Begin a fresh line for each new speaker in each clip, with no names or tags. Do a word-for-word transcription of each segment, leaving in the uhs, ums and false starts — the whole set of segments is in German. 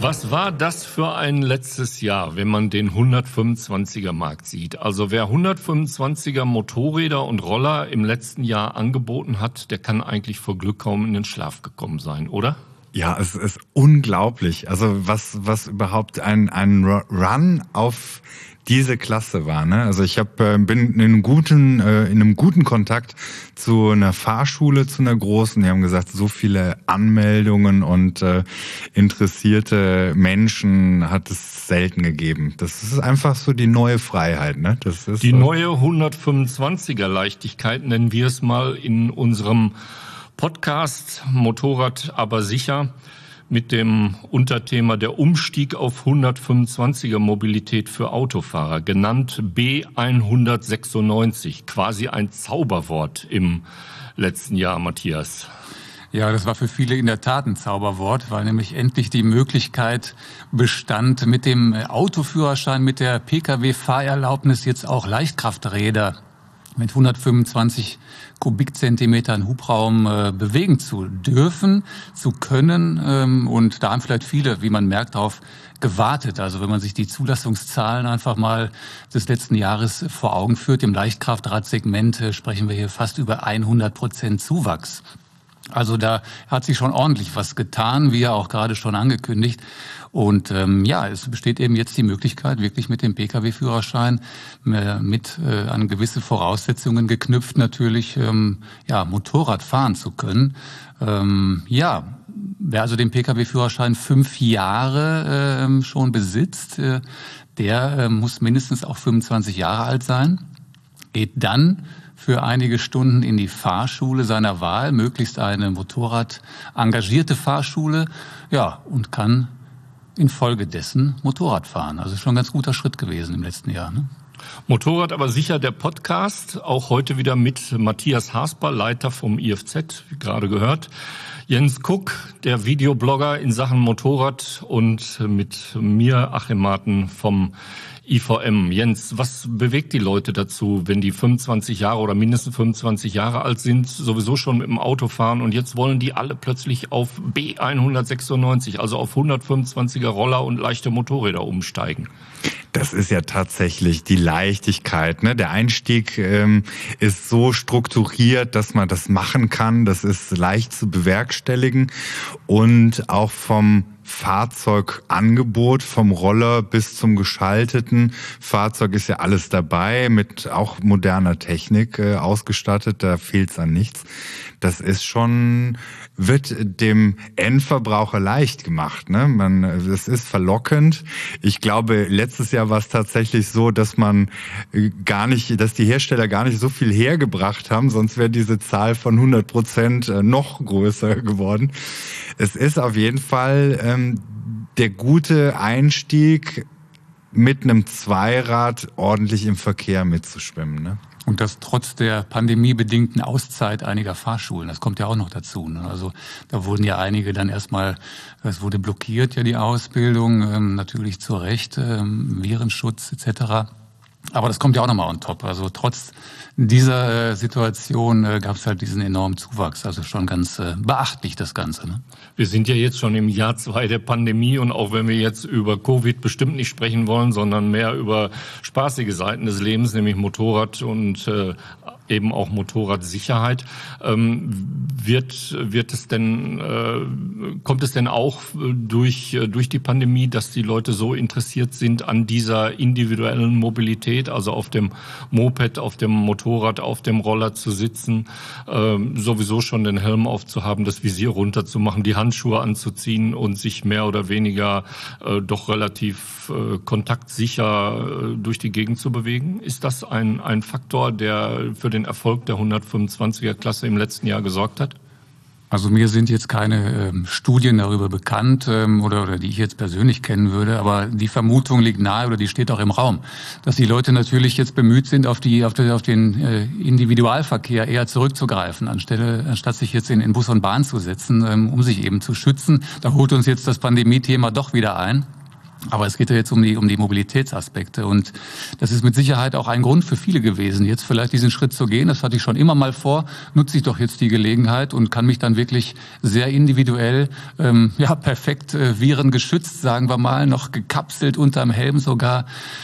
Was war das für ein letztes Jahr, wenn man den hundertfünfundzwanziger Markt sieht? Also wer hundertfünfundzwanziger Motorräder und Roller im letzten Jahr angeboten hat, der kann eigentlich vor Glück kaum in den Schlaf gekommen sein, oder?
Ja, es ist unglaublich. Also was was überhaupt ein ein Run auf diese Klasse war, ne? Also ich hab, äh, bin in einem guten äh, in einem guten Kontakt zu einer Fahrschule, zu einer großen. Die haben gesagt, so viele Anmeldungen und äh, interessierte Menschen hat es selten gegeben. Das ist einfach so die neue Freiheit, ne? Das ist
die
so
neue hundertfünfundzwanziger Leichtigkeit, nennen wir es mal in unserem Podcast Motorrad aber sicher, mit dem Unterthema der Umstieg auf hundertfünfundzwanziger Mobilität für Autofahrer, genannt B hundertsechsundneunzig, quasi ein Zauberwort im letzten Jahr, Matthias.
Ja, das war für viele in der Tat ein Zauberwort, weil nämlich endlich die Möglichkeit bestand, mit dem Autoführerschein, mit der Pkw-Fahrerlaubnis jetzt auch Leichtkrafträder mit hundertfünfundzwanzig Kubikzentimetern Hubraum äh, bewegen zu dürfen, zu können. Ähm, und da haben vielleicht viele, wie man merkt, darauf gewartet. Also wenn man sich die Zulassungszahlen einfach mal des letzten Jahres vor Augen führt, im Leichtkraftradsegment äh, sprechen wir hier fast über hundert Prozent Zuwachs. Also da hat sich schon ordentlich was getan, wie ja auch gerade schon angekündigt. Und ähm, ja, es besteht eben jetzt die Möglichkeit, wirklich mit dem Pkw-Führerschein äh, mit äh, an gewisse Voraussetzungen geknüpft natürlich ähm, ja Motorrad fahren zu können. Ähm, ja, wer also den Pkw-Führerschein fünf Jahre äh, schon besitzt, äh, der äh, muss mindestens auch fünfundzwanzig Jahre alt sein, geht dann für einige Stunden in die Fahrschule seiner Wahl, möglichst eine Motorrad-engagierte Fahrschule, ja, und kann infolgedessen Motorrad fahren. Also schon ein ganz guter Schritt gewesen im letzten Jahr, ne?
Motorrad aber sicher der Podcast, auch heute wieder mit Matthias Hasper, Leiter vom I F Z, wie gerade gehört. Jens Kuck, der Videoblogger in Sachen Motorrad, und mit mir, Achim Marten vom I V M. Jens, was bewegt die Leute dazu, wenn die fünfundzwanzig Jahre oder mindestens fünfundzwanzig Jahre alt sind, sowieso schon mit dem Auto fahren, und jetzt wollen die alle plötzlich auf B hundertsechsundneunzig, also auf hundertfünfundzwanziger Roller und leichte Motorräder umsteigen?
Das ist ja tatsächlich die Leichtigkeit, ne? Der Einstieg ähm, ist so strukturiert, dass man das machen kann. Das ist leicht zu bewerkstelligen, und auch vom Fahrzeugangebot, vom Roller bis zum geschalteten Fahrzeug ist ja alles dabei, mit auch moderner Technik äh, ausgestattet, da fehlt's an nichts. Das ist schon, wird dem Endverbraucher leicht gemacht, ne? Man, das ist verlockend. Ich glaube, letztes Jahr war es tatsächlich so, dass man gar nicht, dass die Hersteller gar nicht so viel hergebracht haben, sonst wäre diese Zahl von hundert Prozent noch größer geworden. Es ist auf jeden Fall ähm, der gute Einstieg, mit einem Zweirad ordentlich im Verkehr mitzuschwimmen, ne?
Und das trotz der pandemiebedingten Auszeit einiger Fahrschulen. Das kommt ja auch noch dazu, ne? Also da wurden ja einige dann erstmal, es wurde blockiert, ja die Ausbildung, ähm, natürlich zu Recht, ähm, Virenschutz et cetera. Aber das kommt ja auch nochmal on top. Also trotz dieser äh, Situation äh, gab es halt diesen enormen Zuwachs. Also schon ganz äh, beachtlich das Ganze, ne?
Wir sind ja jetzt schon im Jahr zwei der Pandemie, und auch wenn wir jetzt über Covid bestimmt nicht sprechen wollen, sondern mehr über spaßige Seiten des Lebens, nämlich Motorrad und äh, eben auch Motorradsicherheit, ähm, wird wird es denn äh, kommt es denn auch durch durch die Pandemie, dass die Leute so interessiert sind an dieser individuellen Mobilität, also auf dem Moped, auf dem Motorrad, auf dem Roller zu sitzen, äh, sowieso schon den Helm aufzuhaben, das Visier runterzumachen, die Handschuhe anzuziehen und sich mehr oder weniger äh, doch relativ äh, kontaktsicher äh, durch die Gegend zu bewegen? Ist das ein ein Faktor, der für den Erfolg der hundertfünfundzwanziger Klasse im letzten Jahr gesorgt hat?
Also mir sind jetzt keine ähm, Studien darüber bekannt ähm, oder, oder die ich jetzt persönlich kennen würde, aber die Vermutung liegt nahe oder die steht auch im Raum, dass die Leute natürlich jetzt bemüht sind, auf die auf, die, auf den äh, Individualverkehr eher zurückzugreifen, anstelle anstatt sich jetzt in, in Bus und Bahn zu setzen, ähm, um sich eben zu schützen. Da holt uns jetzt das Pandemie-Thema doch wieder ein. Aber es geht ja jetzt um die, um die Mobilitätsaspekte und das ist mit Sicherheit auch ein Grund für viele gewesen, jetzt vielleicht diesen Schritt zu gehen. Das hatte ich schon immer mal vor, nutze ich doch jetzt die Gelegenheit und kann mich dann wirklich sehr individuell, ähm, ja perfekt äh, virengeschützt, sagen wir mal, noch gekapselt unterm Helm sogar,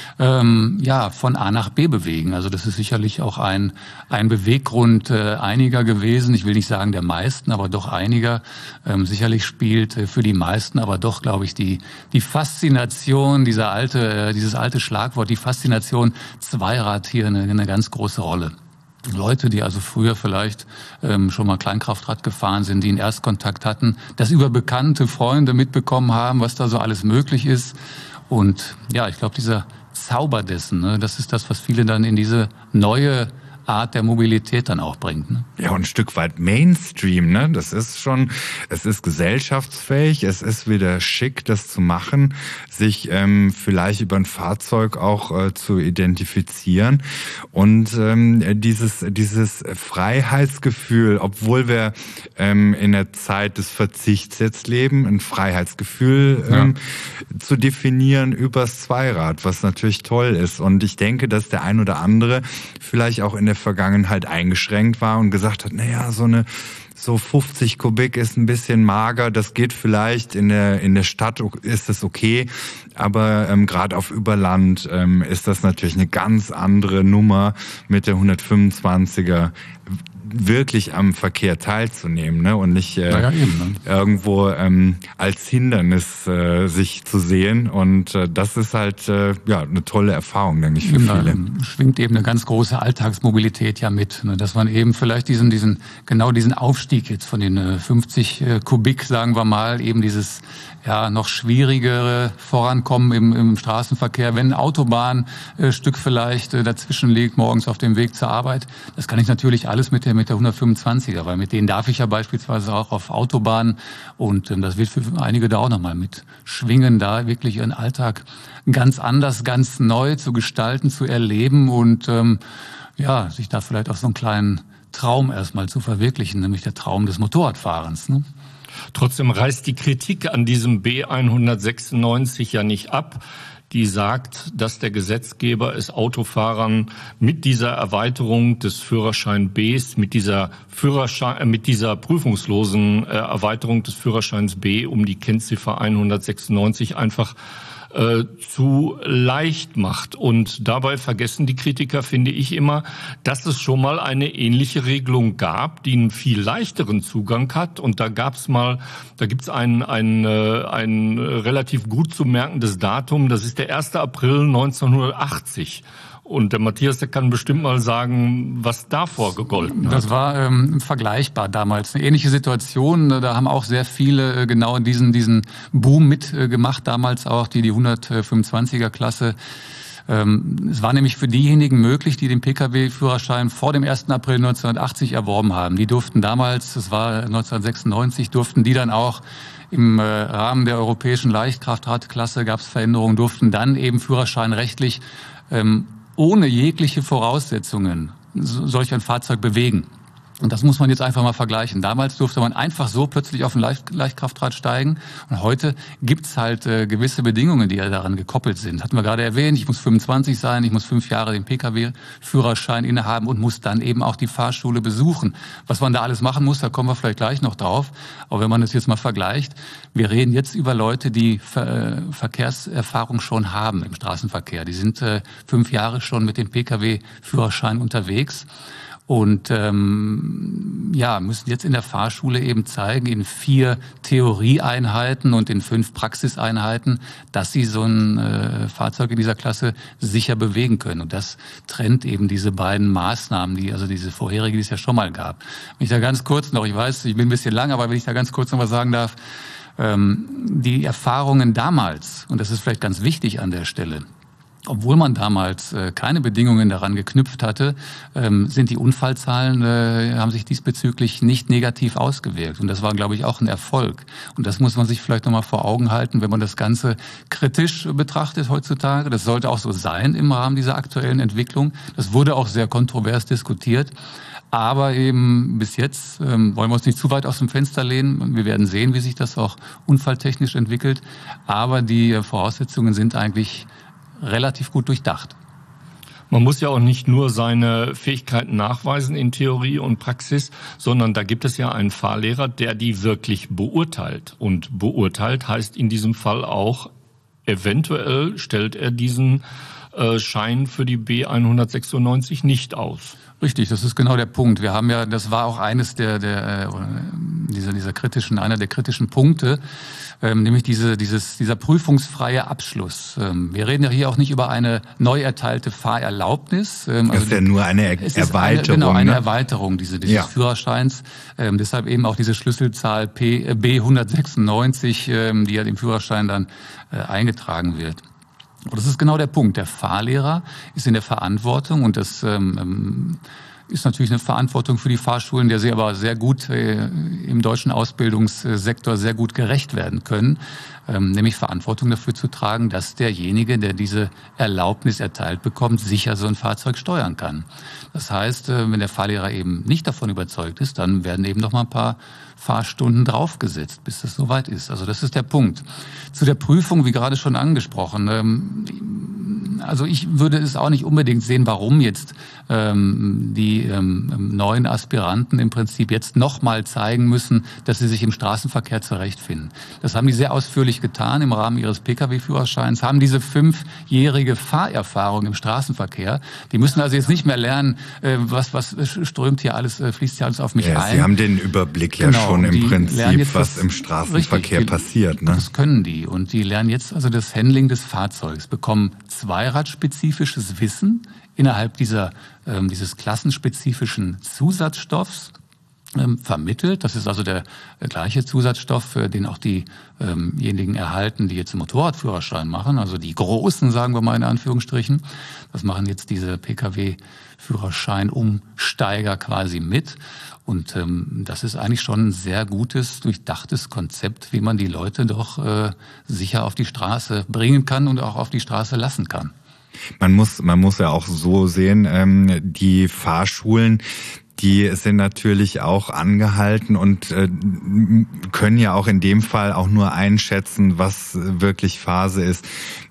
ähm, ja von A nach B bewegen. Also das ist sicherlich auch ein, ein Beweggrund äh, einiger gewesen. Ich will nicht sagen der meisten, aber doch einiger. Ähm, sicherlich spielt äh, für die meisten aber doch, glaube ich, die, die Faszination Dieser alte, dieses alte Schlagwort, die Faszination Zweirad hier eine, eine ganz große Rolle. Leute, die also früher vielleicht ähm, schon mal Kleinkraftrad gefahren sind, die einen Erstkontakt hatten, das über bekannte Freunde mitbekommen haben, was da so alles möglich ist. Und ja, ich glaube, dieser Zauber dessen, ne, das ist das, was viele dann in diese neue Art der Mobilität dann auch bringt. Ne?
Ja, und ein Stück weit Mainstream, ne? Das ist schon, es ist gesellschaftsfähig, es ist wieder schick, das zu machen, sich ähm, vielleicht über ein Fahrzeug auch äh, zu identifizieren und ähm, dieses dieses Freiheitsgefühl, obwohl wir ähm, in der Zeit des Verzichts jetzt leben, ein Freiheitsgefühl ähm, ja. zu definieren übers Zweirad, was natürlich toll ist. Und ich denke, dass der ein oder andere vielleicht auch in der Vergangenheit eingeschränkt war und gesagt hat, naja, so eine so fünfzig Kubik ist ein bisschen mager, das geht vielleicht in der in der Stadt, ist es okay, aber ähm, gerade auf Überland ähm, ist das natürlich eine ganz andere Nummer mit der hundertfünfundzwanziger wirklich am Verkehr teilzunehmen, ne, und nicht äh, ja, eben, ne? irgendwo ähm, als Hindernis äh, sich zu sehen. Und äh, das ist halt äh, ja eine tolle Erfahrung, denke ich, für
ja,
viele.
Schwingt eben eine ganz große Alltagsmobilität ja mit, ne, dass man eben vielleicht diesen diesen genau diesen Aufstieg jetzt von den äh, fünfzig äh, Kubik, sagen wir mal, eben dieses ja noch schwierigere Vorankommen im, im Straßenverkehr, wenn ein Autobahnstück äh, vielleicht äh, dazwischen liegt, morgens auf dem Weg zur Arbeit, das kann ich natürlich alles mit der mit der hundertfünfundzwanziger, weil mit denen darf ich ja beispielsweise auch auf Autobahnen und ähm, das wird für einige da auch nochmal mit schwingen, da wirklich ihren Alltag ganz anders, ganz neu zu gestalten, zu erleben und ähm, ja, sich da vielleicht auch so einen kleinen Traum erstmal zu verwirklichen, nämlich der Traum des Motorradfahrens, ne?
Trotzdem reißt die Kritik an diesem B hundertsechsundneunzig ja nicht ab. Die sagt, dass der Gesetzgeber es Autofahrern mit dieser Erweiterung des Führerschein Bs, mit dieser Führerschein, äh, mit dieser prüfungslosen äh, Erweiterung des Führerscheins B um die Kennziffer hundertsechsundneunzig einfach äh, zu leicht macht. Und dabei vergessen die Kritiker, finde ich immer, dass es schon mal eine ähnliche Regelung gab, die einen viel leichteren Zugang hat. Und da gab es mal, da gibt es ein, ein, ein relativ gut zu merkendes Datum, das ist der erster April neunzehnhundertachtzig. Und der Matthias, der kann bestimmt mal sagen, was davor gegolten hat.
Das war ähm, vergleichbar damals. Eine ähnliche Situation. Da haben auch sehr viele äh, genau diesen diesen Boom mitgemacht. Äh, damals auch die die hundertfünfundzwanziger Klasse. Ähm, es war nämlich für diejenigen möglich, die den Pkw-Führerschein vor dem ersten April neunzehnhundertachtzig erworben haben. Die durften damals, das war neunzehnhundertsechsundneunzig, durften die dann auch im äh, Rahmen der europäischen Leichtkraftradklasse, gab es Veränderungen, durften dann eben führerscheinrechtlich ähm, ohne jegliche Voraussetzungen solch ein Fahrzeug bewegen. Und das muss man jetzt einfach mal vergleichen. Damals durfte man einfach so plötzlich auf ein Leicht- Leichtkraftrad steigen. Und heute gibt's halt äh, gewisse Bedingungen, die ja daran gekoppelt sind. Hatten wir gerade erwähnt, ich muss fünfundzwanzig sein, ich muss fünf Jahre den Pkw-Führerschein innehaben und muss dann eben auch die Fahrschule besuchen. Was man da alles machen muss, da kommen wir vielleicht gleich noch drauf. Aber wenn man das jetzt mal vergleicht, wir reden jetzt über Leute, die Ver- äh, Verkehrserfahrung schon haben im Straßenverkehr. Die sind äh, fünf Jahre schon mit dem Pkw-Führerschein unterwegs. Und ähm, ja, müssen jetzt in der Fahrschule eben zeigen, in vier Theorieeinheiten und in fünf Praxiseinheiten, dass sie so ein äh, Fahrzeug in dieser Klasse sicher bewegen können. Und das trennt eben diese beiden Maßnahmen, die also diese vorherige, die es ja schon mal gab. Wenn ich da ganz kurz noch, ich weiß, ich bin ein bisschen lang, aber wenn ich da ganz kurz noch was sagen darf, ähm, die Erfahrungen damals, und das ist vielleicht ganz wichtig an der Stelle, obwohl man damals äh, keine Bedingungen daran geknüpft hatte, ähm, sind die Unfallzahlen, äh, haben sich diesbezüglich nicht negativ ausgewirkt. Und das war, glaube ich, auch ein Erfolg. Und das muss man sich vielleicht nochmal vor Augen halten, wenn man das Ganze kritisch betrachtet heutzutage. Das sollte auch so sein im Rahmen dieser aktuellen Entwicklung. Das wurde auch sehr kontrovers diskutiert. Aber eben bis jetzt ähm, wollen wir uns nicht zu weit aus dem Fenster lehnen. Wir werden sehen, wie sich das auch unfalltechnisch entwickelt. Aber die Voraussetzungen sind eigentlich relativ gut durchdacht.
Man muss ja auch nicht nur seine Fähigkeiten nachweisen in Theorie und Praxis, sondern da gibt es ja einen Fahrlehrer, der die wirklich beurteilt. Und beurteilt heißt in diesem Fall auch, eventuell stellt er diesen äh, Schein für die B hundertsechsundneunzig nicht aus.
Richtig, das ist genau der Punkt. Wir haben ja, das war auch eines der, der dieser, dieser kritischen, einer der kritischen Punkte, ähm, nämlich diese, dieses, dieser prüfungsfreie Abschluss. Ähm, wir reden ja hier auch nicht über eine neu erteilte Fahrerlaubnis.
Ähm, also das ist ja nur eine er- es Erweiterung.
Ist eine, genau, eine
ne?
Erweiterung diese, dieses
ja.
Führerscheins. Ähm, deshalb eben auch diese Schlüsselzahl P, äh, B hundertsechsundneunzig, ähm, die ja dem Führerschein dann äh, eingetragen wird. Und das ist genau der Punkt. Der Fahrlehrer ist in der Verantwortung und das ähm, ist natürlich eine Verantwortung für die Fahrschulen, der sie aber sehr gut äh, im deutschen Ausbildungssektor sehr gut gerecht werden können, ähm, nämlich Verantwortung dafür zu tragen, dass derjenige, der diese Erlaubnis erteilt bekommt, sicher so ein Fahrzeug steuern kann. Das heißt, äh, wenn der Fahrlehrer eben nicht davon überzeugt ist, dann werden eben noch mal ein paar Fahrstunden draufgesetzt, bis das soweit ist. Also das ist der Punkt. Zu der Prüfung, wie gerade schon angesprochen, ähm, also ich würde es auch nicht unbedingt sehen, warum jetzt ähm, die ähm, neuen Aspiranten im Prinzip jetzt nochmal zeigen müssen, dass sie sich im Straßenverkehr zurechtfinden. Das haben die sehr ausführlich getan im Rahmen ihres Pkw-Führerscheins, haben diese fünfjährige Fahrerfahrung im Straßenverkehr. Die müssen also jetzt nicht mehr lernen, äh, was, was strömt hier alles, äh, fließt hier alles auf mich
ja,
ein.
Sie haben den Überblick ja
genau,
schon im Prinzip, was
das,
im Straßenverkehr
richtig,
passiert. Ne?
Das können die. Und die lernen jetzt also das Handling des Fahrzeugs, bekommen zweiradspezifisches Wissen innerhalb dieser, ähm, dieses klassenspezifischen Zusatzstoffs ähm, vermittelt. Das ist also der, der gleiche Zusatzstoff, äh, den auch diejenigen ähm erhalten, die jetzt einen Motorradführerschein machen. Also die Großen, sagen wir mal in Anführungsstrichen. Das machen jetzt diese Pkw-Führerschein-Umsteiger quasi mit. Und ähm, das ist eigentlich schon ein sehr gutes, durchdachtes Konzept, wie man die Leute doch äh, sicher auf die Straße bringen kann und auch auf die Straße lassen kann.
Man muss, man muss ja auch so sehen, ähm, die Fahrschulen, die sind natürlich auch angehalten und äh, können ja auch in dem Fall auch nur einschätzen, was wirklich Phase ist.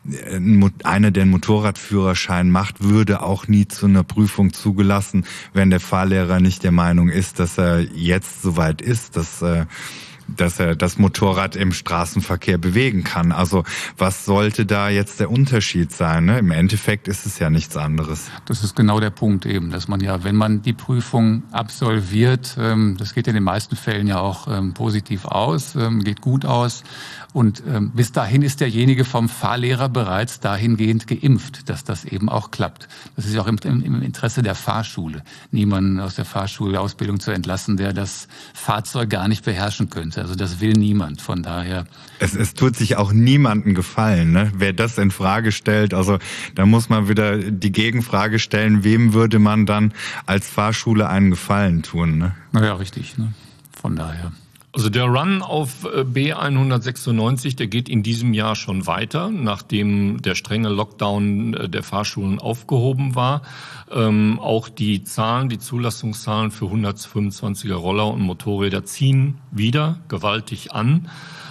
Einer, der einen Motorradführerschein macht, würde auch nie zu einer Prüfung zugelassen, wenn der Fahrlehrer nicht der Meinung ist, dass er jetzt soweit ist, dass äh, dass er das Motorrad im Straßenverkehr bewegen kann. Also was sollte da jetzt der Unterschied sein? Ne? Im Endeffekt ist es ja nichts anderes.
Das ist genau der Punkt eben, dass man ja, wenn man die Prüfung absolviert, ähm, das geht in den meisten Fällen ja auch ähm, positiv aus, ähm, geht gut aus. Und ähm, bis dahin ist derjenige vom Fahrlehrer bereits dahingehend geimpft, dass das eben auch klappt. Das ist ja auch im, im Interesse der Fahrschule, niemanden aus der Fahrschulausbildung zu entlassen, der das Fahrzeug gar nicht beherrschen könnte. Also das will niemand. Von daher.
Es, es tut sich auch niemandem gefallen, ne? Wer das in Frage stellt. Also da muss man wieder die Gegenfrage stellen: Wem würde man dann als Fahrschule einen Gefallen tun? Ne?
Naja, richtig. Ne? Von daher.
Also der Run auf B hundertsechsundneunzig, der geht in diesem Jahr schon weiter, nachdem der strenge Lockdown der Fahrschulen aufgehoben war. Ähm, auch die Zahlen, die Zulassungszahlen für hundertfünfundzwanziger Roller und Motorräder ziehen wieder gewaltig an.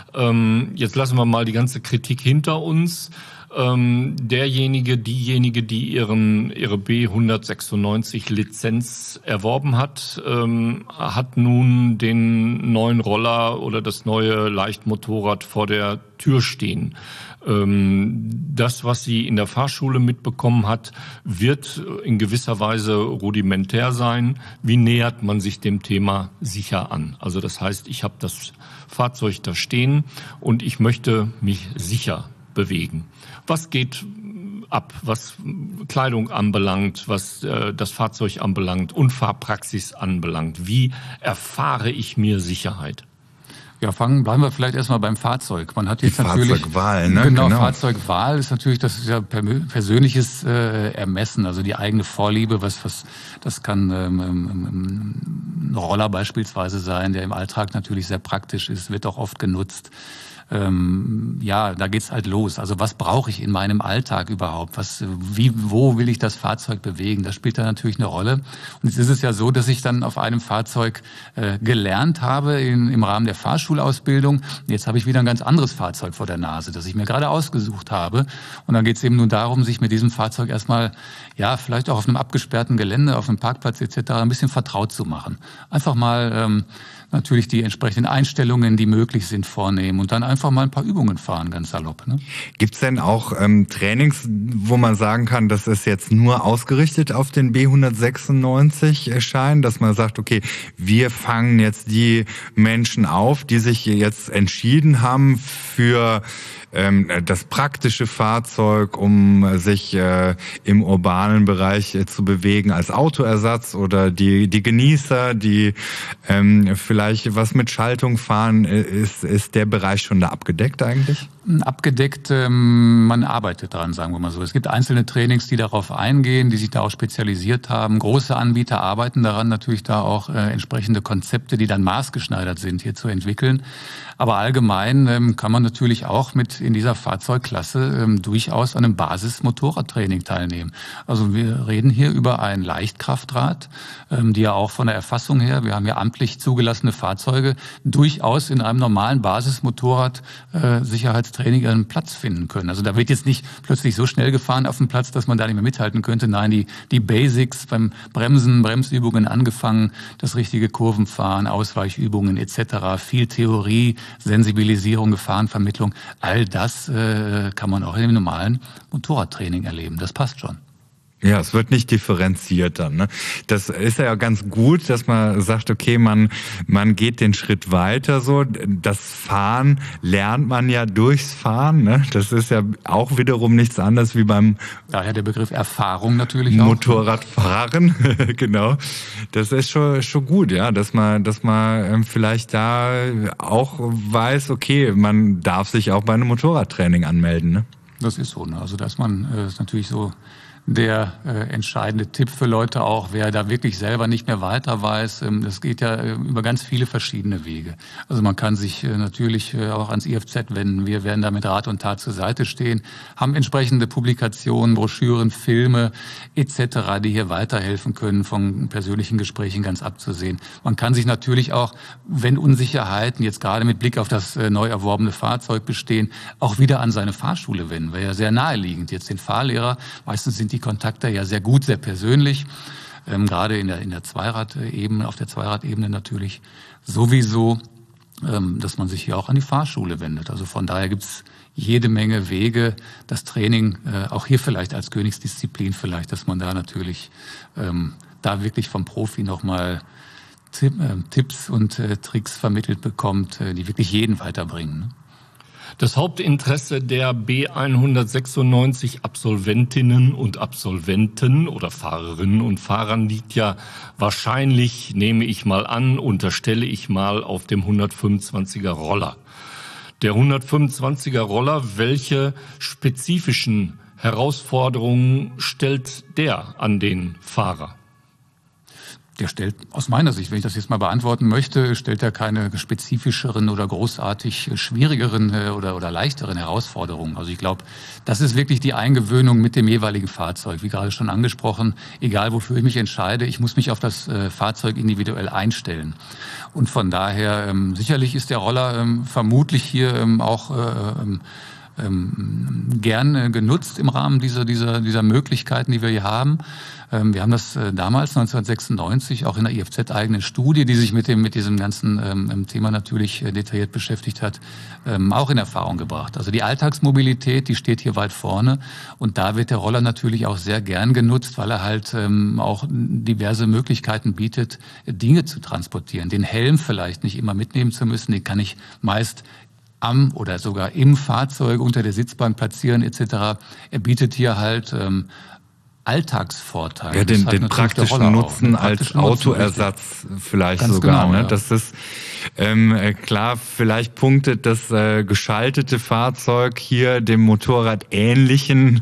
Ähm, jetzt lassen wir mal die ganze Kritik hinter uns. Ähm, derjenige, diejenige, die ihren ihre B hundertsechsundneunzig Lizenz erworben hat, ähm, hat nun den neuen Roller oder das neue Leichtmotorrad vor der Tür stehen. Ähm, das, was sie in der Fahrschule mitbekommen hat, wird in gewisser Weise rudimentär sein. Wie nähert man sich dem Thema sicher an? Also das heißt, ich habe das Fahrzeug da stehen und ich möchte mich sicher bewegen. Was geht ab, was Kleidung anbelangt, was äh, das Fahrzeug anbelangt und Fahrpraxis anbelangt? Wie erfahre ich mir Sicherheit?
Ja, fangen, bleiben wir vielleicht erstmal beim Fahrzeug. Man hat jetzt
Die
natürlich
Fahrzeugwahl, ne?
Genau,
genau.
Fahrzeugwahl ist natürlich das ist ja persönliches äh, Ermessen, also die eigene Vorliebe. Was, was, das kann ähm, ähm, ein Roller beispielsweise sein, der im Alltag natürlich sehr praktisch ist, wird auch oft genutzt. ähm, ja, da geht's halt los. Also was brauche ich in meinem Alltag überhaupt? Was, wie, wo will ich das Fahrzeug bewegen? Das spielt da natürlich eine Rolle. Und jetzt ist es ja so, dass ich dann auf einem Fahrzeug äh, gelernt habe in, im Rahmen der Fahrschulausbildung. Jetzt habe ich wieder ein ganz anderes Fahrzeug vor der Nase, das ich mir gerade ausgesucht habe. Und dann geht's eben nun darum, sich mit diesem Fahrzeug erstmal, ja, vielleicht auch auf einem abgesperrten Gelände, auf einem Parkplatz et cetera ein bisschen vertraut zu machen. Einfach mal ähm, natürlich die entsprechenden Einstellungen, die möglich sind, vornehmen und dann einfach mal ein paar Übungen fahren, ganz salopp. Ne?
Gibt es denn auch ähm, Trainings, wo man sagen kann, das ist jetzt nur ausgerichtet auf den B hundertsechsundneunzig-Schein, dass man sagt, okay, wir fangen jetzt die Menschen auf, die sich jetzt entschieden haben für ähm, das praktische Fahrzeug, um sich äh, im urbanen Bereich äh, zu bewegen als Autoersatz, oder die die Genießer, die ähm, vielleicht was mit Schaltung fahren, ist ist der Bereich schon da abgedeckt eigentlich?
Abgedeckt, ähm, man arbeitet dran, sagen wir mal so. Es gibt einzelne Trainings, die darauf eingehen, die sich da auch spezialisiert haben. Große Anbieter arbeiten daran, natürlich da auch äh, entsprechende Konzepte, die dann maßgeschneidert sind, hier zu entwickeln. Aber allgemein ähm, kann man natürlich auch mit in dieser Fahrzeugklasse ähm, durchaus an einem Basis-Motorradtraining teilnehmen. Also wir reden hier über ein Leichtkraftrad, ähm, die ja auch von der Erfassung her, wir haben ja amtlich zugelassene Fahrzeuge, durchaus in einem normalen Basis-Motorrad äh, Sicherheitstraining einen Platz finden können. Also da wird jetzt nicht plötzlich so schnell gefahren auf dem Platz, dass man da nicht mehr mithalten könnte. Nein, die, die Basics beim Bremsen, Bremsübungen angefangen, das richtige Kurvenfahren, Ausweichübungen et cetera, viel Theorie, Sensibilisierung, Gefahrenvermittlung, all das äh, kann man auch im normalen Motorradtraining erleben. Das passt schon.
Ja, es wird nicht differenziert dann. Ne? Das ist ja ganz gut, dass man sagt, okay, man man geht den Schritt weiter. So, das Fahren lernt man ja durchs Fahren. Ne? Das ist ja auch wiederum nichts anderes wie beim
daher der Begriff Erfahrung natürlich auch.
Motorradfahren. Genau. Das ist schon schon gut, ja, dass man dass man vielleicht da auch weiß, okay, man darf sich auch bei einem Motorradtraining anmelden. Ne?
Das ist so. Ne? Also dass man äh, ist natürlich so der äh, entscheidende Tipp für Leute auch, wer da wirklich selber nicht mehr weiter weiß. Ähm, das geht ja äh, über ganz viele verschiedene Wege. Also man kann sich äh, natürlich äh, auch ans I F Z wenden. Wir werden da mit Rat und Tat zur Seite stehen, haben entsprechende Publikationen, Broschüren, Filme et cetera, die hier weiterhelfen können, von persönlichen Gesprächen ganz abzusehen. Man kann sich natürlich auch, wenn Unsicherheiten jetzt gerade mit Blick auf das äh, neu erworbene Fahrzeug bestehen, auch wieder an seine Fahrschule wenden. Wäre ja sehr naheliegend. Jetzt den Fahrlehrer, meistens sind die Kontakte ja sehr gut, sehr persönlich, ähm, gerade in der in der Zweiradebene, auf der Zweiradebene natürlich sowieso, ähm, dass man sich hier auch an die Fahrschule wendet. Also von daher gibt's jede Menge Wege, das Training äh, auch hier vielleicht als Königsdisziplin vielleicht, dass man da natürlich ähm, da wirklich vom Profi nochmal Tipp, äh, Tipps und äh, Tricks vermittelt bekommt, äh, die wirklich jeden weiterbringen. Ne?
Das Hauptinteresse der B hundertsechsundneunzig Absolventinnen und Absolventen oder Fahrerinnen und Fahrern liegt ja wahrscheinlich, nehme ich mal an, unterstelle ich mal, auf dem hundertfünfundzwanziger Roller. Der hundertfünfundzwanziger Roller, welche spezifischen Herausforderungen stellt der an den Fahrer?
Der stellt, aus meiner Sicht, wenn ich das jetzt mal beantworten möchte, stellt er keine spezifischeren oder großartig schwierigeren oder, oder leichteren Herausforderungen. Also ich glaube, das ist wirklich die Eingewöhnung mit dem jeweiligen Fahrzeug. Wie gerade schon angesprochen, egal wofür ich mich entscheide, ich muss mich auf das äh, Fahrzeug individuell einstellen. Und von daher, ähm, sicherlich ist der Roller ähm, vermutlich hier ähm, auch äh, ähm, ähm, gern genutzt im Rahmen dieser, dieser, dieser Möglichkeiten, die wir hier haben. Wir haben das damals neunzehnhundertsechsundneunzig auch in der I F Z-eigenen Studie, die sich mit dem mit diesem ganzen ähm, Thema natürlich detailliert beschäftigt hat, ähm, auch in Erfahrung gebracht. Also die Alltagsmobilität, die steht hier weit vorne und da wird der Roller natürlich auch sehr gern genutzt, weil er halt ähm, auch diverse Möglichkeiten bietet, Dinge zu transportieren. Den Helm vielleicht nicht immer mitnehmen zu müssen, den kann ich meist am oder sogar im Fahrzeug unter der Sitzbank platzieren et cetera. Er bietet hier halt ähm, Alltagsvorteil.
Ja, den, den praktischen Nutzen als Autoersatz vielleicht sogar. Genau, ne?
Ja.
Das ist Ähm, äh, klar, vielleicht punktet das äh, geschaltete Fahrzeug hier dem Motorrad ähnlichen,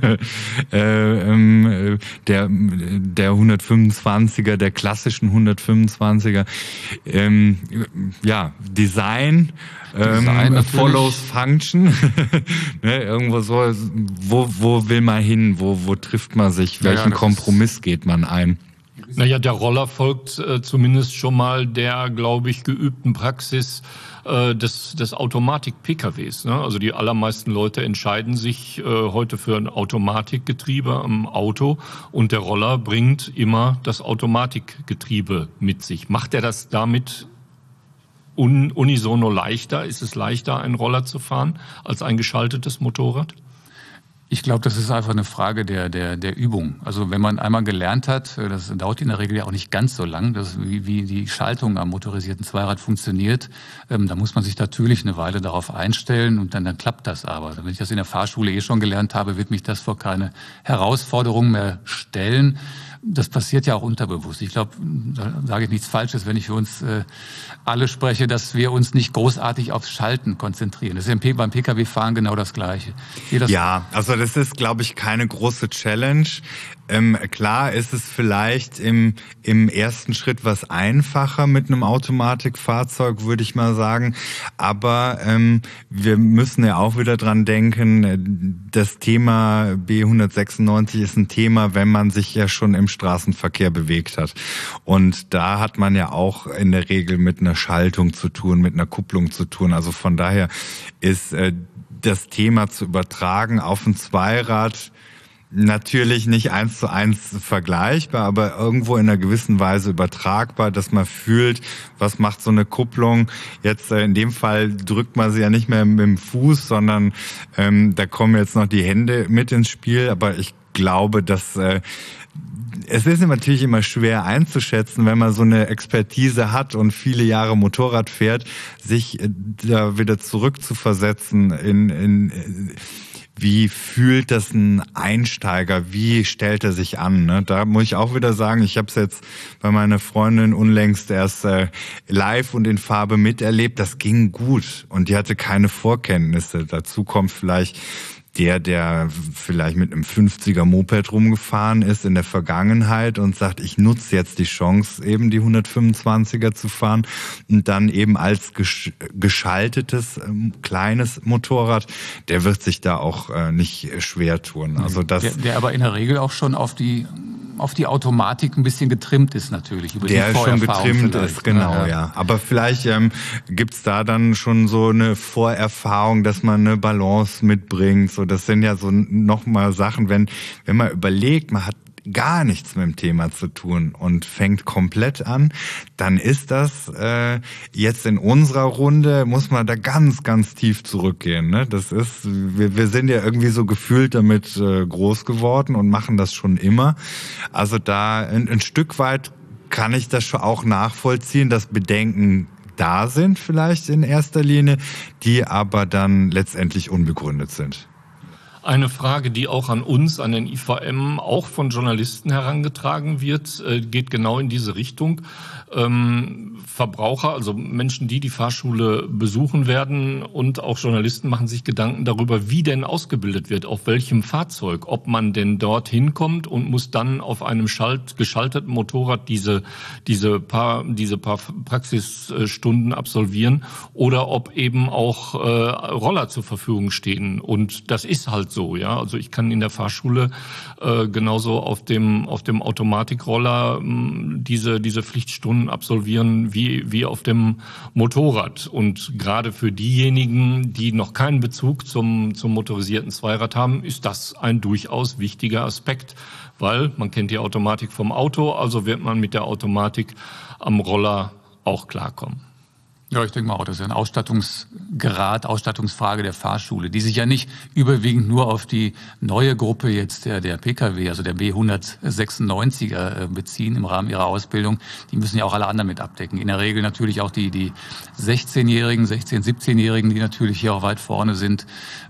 äh, äh, der, der hundertfünfundzwanziger, der klassischen hundertfünfundzwanziger. Ähm, ja, Design,
Design
ähm, follows Function. Ne, irgendwo so, wo, wo will man hin? Wo, wo trifft man sich? Welchen ja, Kompromiss geht man ein?
Naja, der Roller folgt äh, zumindest schon mal der, glaube ich, geübten Praxis äh, des, des Automatik-P K Ws. Ne? Also die allermeisten Leute entscheiden sich äh, heute für ein Automatikgetriebe am Auto und der Roller bringt immer das Automatikgetriebe mit sich. Macht er das damit un, unisono leichter? Ist es leichter, einen Roller zu fahren als ein geschaltetes Motorrad?
Ich glaube, das ist einfach eine Frage der, der, der Übung. Also wenn man einmal gelernt hat, das dauert in der Regel ja auch nicht ganz so lang, dass, wie, wie die Schaltung am motorisierten Zweirad funktioniert, ähm, da muss man sich natürlich eine Weile darauf einstellen und dann, dann klappt das aber. Wenn ich das in der Fahrschule eh schon gelernt habe, wird mich das vor keine Herausforderung mehr stellen. Das passiert ja auch unterbewusst. Ich glaube, da sage ich nichts Falsches, wenn ich für uns äh, alle spreche, dass wir uns nicht großartig aufs Schalten konzentrieren. Das ist ja beim P K W-Fahren genau das Gleiche. Das
ja, also das ist, glaube ich, keine große Challenge. Ähm, klar ist es vielleicht im, im ersten Schritt was einfacher mit einem Automatikfahrzeug, würde ich mal sagen. Aber ähm, wir müssen ja auch wieder dran denken, das Thema B hundertsechsundneunzig ist ein Thema, wenn man sich ja schon im Straßenverkehr bewegt hat. Und da hat man ja auch in der Regel mit einer Schaltung zu tun, mit einer Kupplung zu tun. Also von daher ist äh, das Thema zu übertragen auf ein Zweirad natürlich nicht eins zu eins vergleichbar, aber irgendwo in einer gewissen Weise übertragbar, dass man fühlt, was macht so eine Kupplung. Jetzt äh, in dem Fall drückt man sie ja nicht mehr mit dem Fuß, sondern ähm, da kommen jetzt noch die Hände mit ins Spiel. Aber ich glaube, dass äh, es ist natürlich immer schwer einzuschätzen, wenn man so eine Expertise hat und viele Jahre Motorrad fährt, sich da wieder zurückzuversetzen in, in wie fühlt das ein Einsteiger, wie stellt er sich an? Ne? Da muss ich auch wieder sagen, ich habe es jetzt bei meiner Freundin unlängst erst äh, live und in Farbe miterlebt, das ging gut und die hatte keine Vorkenntnisse. Dazu kommt vielleicht der, der vielleicht mit einem fünfziger Moped rumgefahren ist in der Vergangenheit und sagt, ich nutze jetzt die Chance, eben die hundertfünfundzwanziger zu fahren und dann eben als gesch- geschaltetes ähm, kleines Motorrad, der wird sich da auch äh, nicht schwer tun. Also das,
der, der aber in der Regel auch schon auf die auf die Automatik ein bisschen getrimmt ist natürlich. Über
der
die
schon getrimmt ist, genau, ja. ja. Aber vielleicht ähm, gibt's da dann schon so eine Vorerfahrung, dass man eine Balance mitbringt. So, das sind ja so nochmal Sachen, wenn wenn man überlegt, man hat gar nichts mit dem Thema zu tun und fängt komplett an, dann ist das äh, jetzt in unserer Runde, muss man da ganz, ganz tief zurückgehen. Ne? Das ist, wir, wir sind ja irgendwie so gefühlt damit äh, groß geworden und machen das schon immer. Also da ein, ein Stück weit kann ich das schon auch nachvollziehen, dass Bedenken da sind vielleicht in erster Linie, die aber dann letztendlich unbegründet sind.
Eine Frage, die auch an uns, an den I V M, auch von Journalisten herangetragen wird, geht genau in diese Richtung. Ähm, Verbraucher, also Menschen, die die Fahrschule besuchen werden und auch Journalisten machen sich Gedanken darüber, wie denn ausgebildet wird, auf welchem Fahrzeug, ob man denn dorthin kommt und muss dann auf einem schalt, geschalteten Motorrad diese, diese paar, diese paar Praxisstunden absolvieren oder ob eben auch äh, Roller zur Verfügung stehen. Und das ist halt so, ja. Also ich kann in der Fahrschule äh, genauso auf dem, auf dem Automatikroller mh, diese, diese Pflichtstunden absolvieren wie, wie auf dem Motorrad. Und gerade für diejenigen, die noch keinen Bezug zum, zum motorisierten Zweirad haben, ist das ein durchaus wichtiger Aspekt, weil man kennt die Automatik vom Auto, also wird man mit der Automatik am Roller auch klarkommen.
Ja, ich denke mal auch, das ist ein Ausstattungsgrad, Ausstattungsfrage der Fahrschule, die sich ja nicht überwiegend nur auf die neue Gruppe jetzt der, der P K W, also der B hundertsechsundneunziger beziehen im Rahmen ihrer Ausbildung. Die müssen ja auch alle anderen mit abdecken. In der Regel natürlich auch die, die sechzehnjährigen, sechzehn-, siebzehnjährigen, die natürlich hier auch weit vorne sind.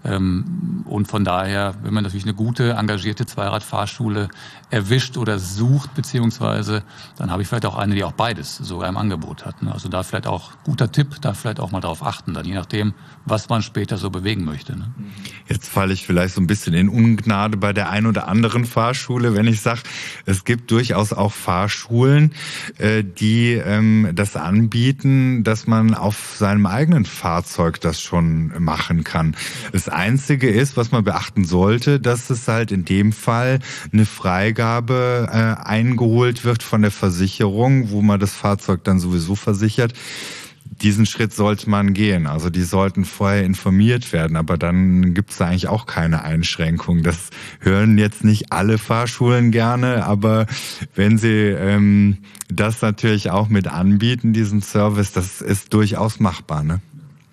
Und von daher, wenn man natürlich eine gute, engagierte Zweiradfahrschule erwischt oder sucht, beziehungsweise, dann habe ich vielleicht auch eine, die auch beides sogar im Angebot hat. Also da vielleicht auch guter guter Tipp, da vielleicht auch mal drauf achten, dann je nachdem, was man später so bewegen möchte. Ne?
Jetzt falle ich vielleicht so ein bisschen in Ungnade bei der ein oder anderen Fahrschule, wenn ich sage, es gibt durchaus auch Fahrschulen, die ähm, das anbieten, dass man auf seinem eigenen Fahrzeug das schon machen kann. Das Einzige ist, was man beachten sollte, dass es halt in dem Fall eine Freigabe äh, eingeholt wird von der Versicherung, wo man das Fahrzeug dann sowieso versichert. Diesen Schritt sollte man gehen. Also die sollten vorher informiert werden, aber dann gibt es da eigentlich auch keine Einschränkung. Das hören jetzt nicht alle Fahrschulen gerne, aber wenn sie ähm, das natürlich auch mit anbieten, diesen Service, das ist durchaus machbar, ne?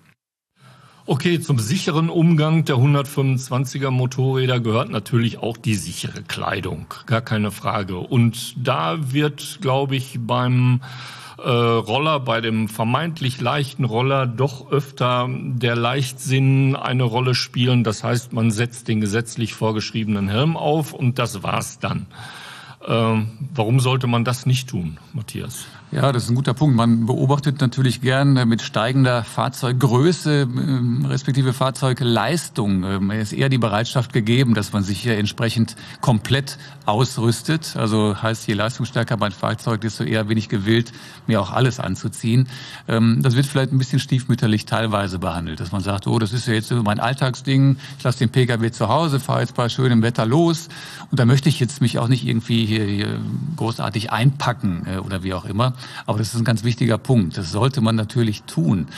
Okay, zum sicheren Umgang der hundertfünfundzwanziger Motorräder gehört natürlich auch die sichere Kleidung, gar keine Frage. Und da wird, glaube ich, beim äh, Roller, bei dem vermeintlich leichten Roller doch öfter der Leichtsinn eine Rolle spielen. Das heißt, man setzt den gesetzlich vorgeschriebenen Helm auf und das war's dann. Ähm, warum sollte man das nicht tun, Matthias?
Ja, das ist ein guter Punkt. Man beobachtet natürlich gern mit steigender Fahrzeuggröße äh, respektive Fahrzeugleistung äh, ist eher die Bereitschaft gegeben, dass man sich hier entsprechend komplett ausrüstet. Also heißt, je leistungsstärker mein Fahrzeug, desto eher bin ich gewillt, mir auch alles anzuziehen. Ähm, das wird vielleicht ein bisschen stiefmütterlich teilweise behandelt, dass man sagt, oh, das ist ja jetzt so mein Alltagsding, ich lasse den Pkw zu Hause, fahre jetzt bei schönem Wetter los und da möchte ich jetzt mich auch nicht irgendwie hier, hier großartig einpacken äh, oder wie auch immer. Aber das ist ein ganz wichtiger Punkt. Das sollte man natürlich tun.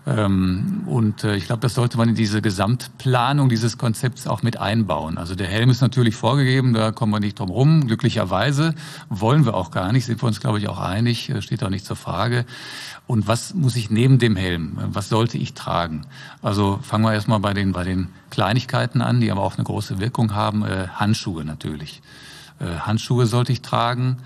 Und ich glaube, das sollte man in diese Gesamtplanung dieses Konzepts auch mit einbauen. Also der Helm ist natürlich vorgegeben, da kommen wir nicht drum rum. Glücklicherweise wollen wir auch gar nicht, sind wir uns, glaube ich, auch einig, steht auch nicht zur Frage. Und was muss ich neben dem Helm, was sollte ich tragen? Also fangen wir erstmal bei den, bei den Kleinigkeiten an, die aber auch eine große Wirkung haben. Handschuhe natürlich. Handschuhe sollte ich tragen.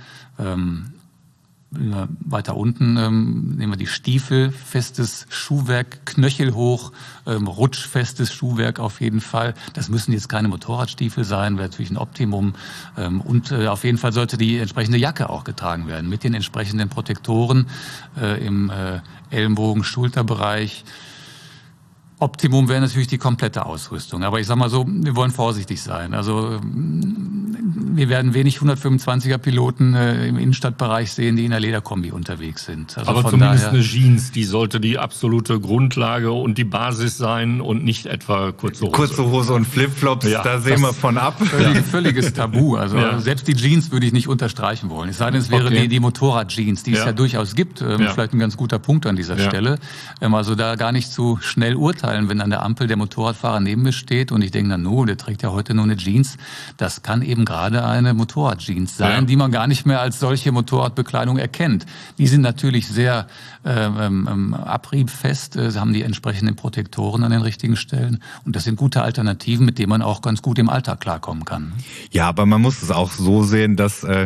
Weiter unten ähm, nehmen wir die Stiefel, festes Schuhwerk, knöchelhoch, ähm, rutschfestes Schuhwerk auf jeden Fall. Das müssen jetzt keine Motorradstiefel sein, wäre natürlich ein Optimum. Ähm, und äh, auf jeden Fall sollte die entsprechende Jacke auch getragen werden, mit den entsprechenden Protektoren äh, im äh, Ellenbogen, Schulterbereich. Optimum wäre natürlich die komplette Ausrüstung. Aber ich sag mal so, wir wollen vorsichtig sein. Also wir werden wenig hundertfünfundzwanziger Piloten äh, im Innenstadtbereich sehen, die in der Lederkombi unterwegs sind. Also
aber zumindest daher, eine Jeans, die sollte die absolute Grundlage und die Basis sein und nicht etwa kurze Hose.
Kurze Hose und Flipflops, ja, da sehen wir von ab.
Völlig, völliges Tabu. Also ja. Selbst die Jeans würde ich nicht unterstreichen wollen. Es sei denn, es wäre okay. die, die Motorrad-Jeans, die ja. es ja durchaus gibt. Ähm, ja. Vielleicht ein ganz guter Punkt an dieser ja. Stelle. Ähm, also da gar nicht zu schnell urteilen, wenn an der Ampel der Motorradfahrer neben mir steht und ich denke dann, no, der trägt ja heute nur eine Jeans. Das kann eben gerade eine Motorrad-Jeans sein, ja. die man gar nicht mehr als solche Motorradbekleidung erkennt. Die sind natürlich sehr äh, ähm, abriebfest, äh, haben die entsprechenden Protektoren an den richtigen Stellen und das sind gute Alternativen, mit denen man auch ganz gut im Alltag klarkommen kann.
Ja, aber man muss es auch so sehen, dass äh,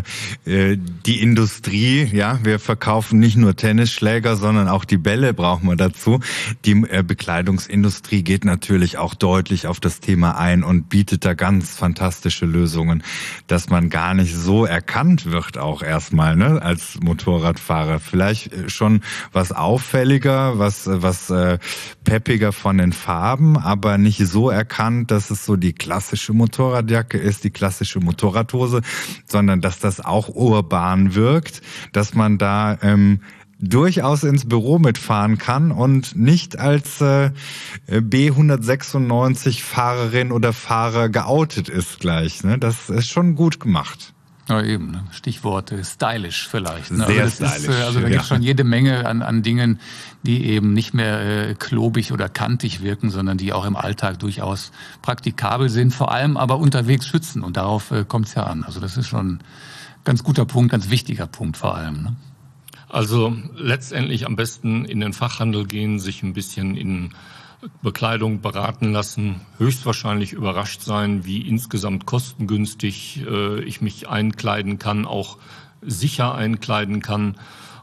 die Industrie, ja, wir verkaufen nicht nur Tennisschläger, sondern auch die Bälle brauchen wir dazu. Die äh, Bekleidungsindustrie geht natürlich auch deutlich auf das Thema ein und bietet da ganz fantastische Lösungen, dass man gar nicht so erkannt wird auch erstmal, ne, als Motorradfahrer. Vielleicht schon was auffälliger, was was äh, peppiger von den Farben, aber nicht so erkannt, dass es so die klassische Motorradjacke ist, die klassische Motorradhose, sondern dass das auch urban wirkt, dass man da ähm, durchaus ins Büro mitfahren kann und nicht als äh, B hundertsechsundneunzig Fahrerin oder Fahrer geoutet ist gleich. Ne? Das ist schon gut gemacht.
Ja, eben. Ne? Stichwort äh, stylisch vielleicht. Ne?
Sehr
also das
stylisch.
Ist, äh, also da
ja.
gibt es schon jede Menge an, an Dingen, die eben nicht mehr äh, klobig oder kantig wirken, sondern die auch im Alltag durchaus praktikabel sind, vor allem aber unterwegs schützen. Und darauf äh, kommt es ja an. Also das ist schon ein ganz guter Punkt, ganz wichtiger Punkt vor allem. Ne?
Also letztendlich am besten in den Fachhandel gehen, sich ein bisschen in Bekleidung beraten lassen, höchstwahrscheinlich überrascht sein, wie insgesamt kostengünstig äh, ich mich einkleiden kann, auch sicher einkleiden kann.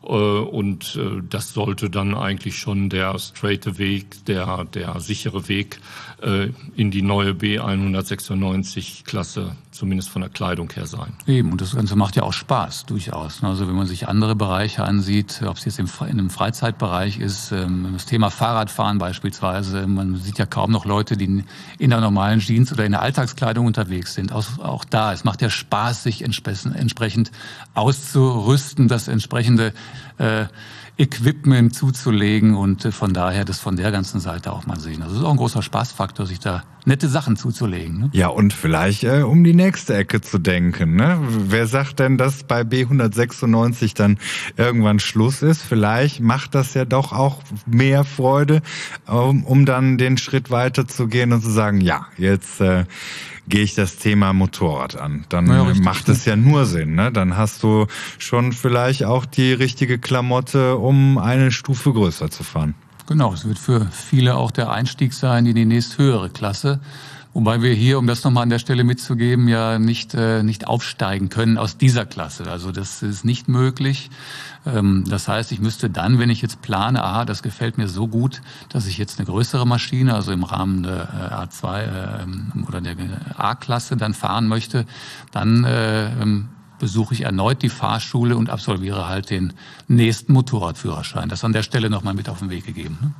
Und das sollte dann eigentlich schon der straighte Weg, der, der sichere Weg in die neue B hundertsechsundneunzig Klasse, zumindest von der Kleidung her sein.
Eben, und das Ganze macht ja auch Spaß, durchaus. Also wenn man sich andere Bereiche ansieht, ob es jetzt im, in einem Freizeitbereich ist, das Thema Fahrradfahren beispielsweise, man sieht ja kaum noch Leute, die in der normalen Jeans oder in der Alltagskleidung unterwegs sind. Auch, auch da, es macht ja Spaß, sich entsprechend auszurüsten, das entsprechende äh, Equipment zuzulegen und äh, von daher das von der ganzen Seite auch mal sehen. Also es ist auch ein großer Spaßfaktor, sich da nette Sachen zuzulegen. Ne?
Ja, und vielleicht äh, um die nächste Ecke zu denken. Ne? Wer sagt denn, dass bei B hundertsechsundneunzig dann irgendwann Schluss ist? Vielleicht macht das ja doch auch mehr Freude, um, um dann den Schritt weiter zu gehen und zu sagen, ja, jetzt äh, gehe ich das Thema Motorrad an. Dann ja, macht es ja nur Sinn. Ne? Dann hast du schon vielleicht auch die richtige Klamotte, um eine Stufe größer zu fahren.
Genau, es wird für viele auch der Einstieg sein in die nächsthöhere Klasse. Wobei wir hier, um das nochmal an der Stelle mitzugeben, ja nicht äh, nicht aufsteigen können aus dieser Klasse. Also das ist nicht möglich. Ähm, das heißt, ich müsste dann, wenn ich jetzt plane, aha, das gefällt mir so gut, dass ich jetzt eine größere Maschine, also im Rahmen der äh, A zwei äh, oder der A-Klasse dann fahren möchte, dann äh, besuche ich erneut die Fahrschule und absolviere halt den nächsten Motorradführerschein. Das an der Stelle nochmal mit auf den Weg gegeben. Ne?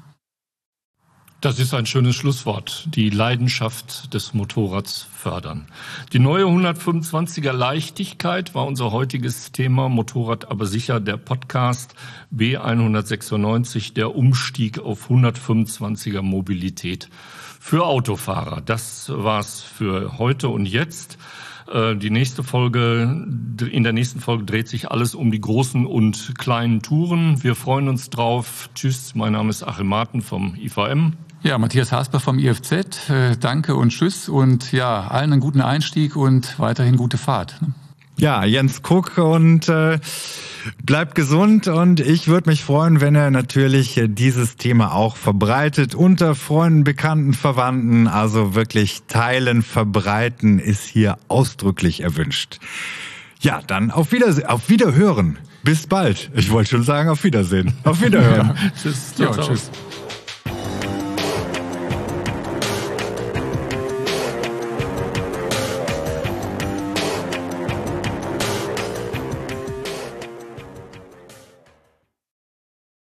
Das ist ein schönes Schlusswort. Die Leidenschaft des Motorrads fördern. Die neue hundertfünfundzwanziger Leichtigkeit war unser heutiges Thema. Motorrad aber sicher, der Podcast B hundertsechsundneunzig, der Umstieg auf hundertfünfundzwanziger Mobilität für Autofahrer. Das war's für heute und jetzt. Die nächste Folge, in der nächsten Folge dreht sich alles um die großen und kleinen Touren. Wir freuen uns drauf. Tschüss, mein Name ist Achim Marten vom I V M.
Ja, Matthias Hasper vom I F Z. Äh, danke und tschüss und ja, allen einen guten Einstieg und weiterhin gute Fahrt.
Ja, Jens Kuck und äh, bleibt gesund und ich würde mich freuen, wenn er natürlich dieses Thema auch verbreitet unter Freunden, Bekannten, Verwandten. Also wirklich teilen, verbreiten ist hier ausdrücklich erwünscht. Ja, dann auf Wiedersehen, auf Wiederhören. Bis bald. Ich wollte schon sagen, auf Wiedersehen. Auf Wiederhören.
Ja, tschüss. Ja, tschüss.